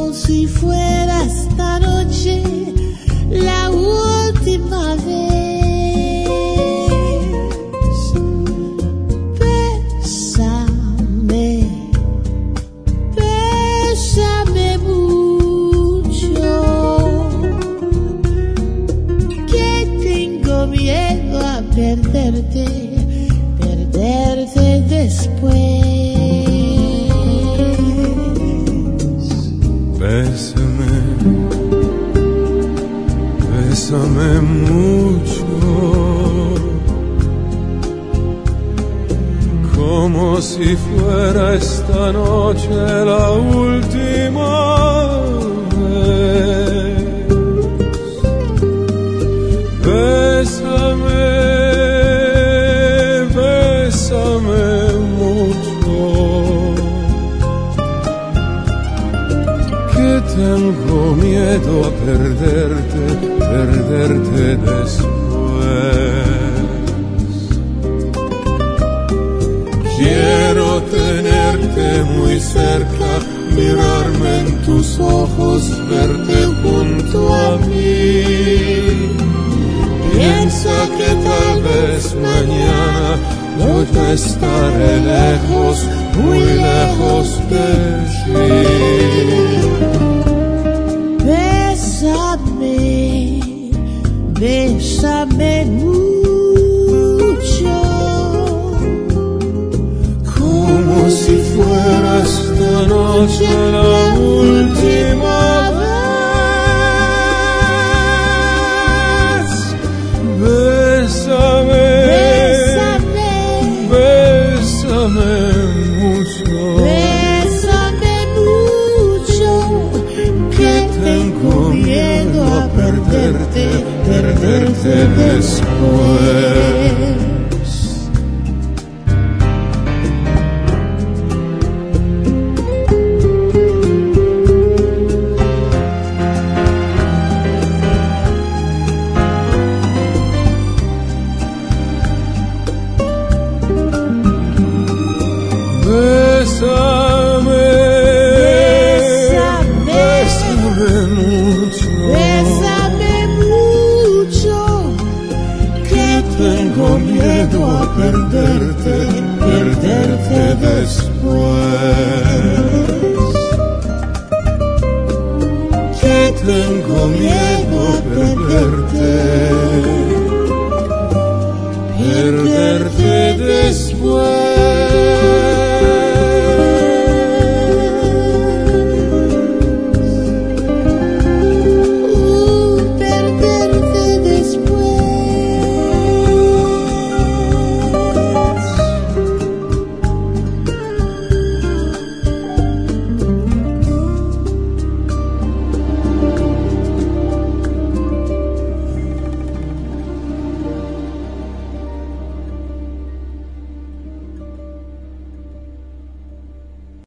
si fuera esta noche la última vez. Bésame, bésame mucho, que tengo miedo a perderte, perderte después. Bésame, bésame mucho, como si fuera esta noche la última vez. Bésame, bésame mucho, que tengo miedo a perderte, perderte después. Quiero tenerte muy cerca, mirarme en tus ojos, verte junto a mí. Piensa que tal vez mañana yo te estaré lejos, muy lejos de ti. Bésame, bésame mucho, como si fuera esta noche la última vez. Bésame, bésame, bésame mucho, bésame mucho, que tengo miedo a perderte, perderte después.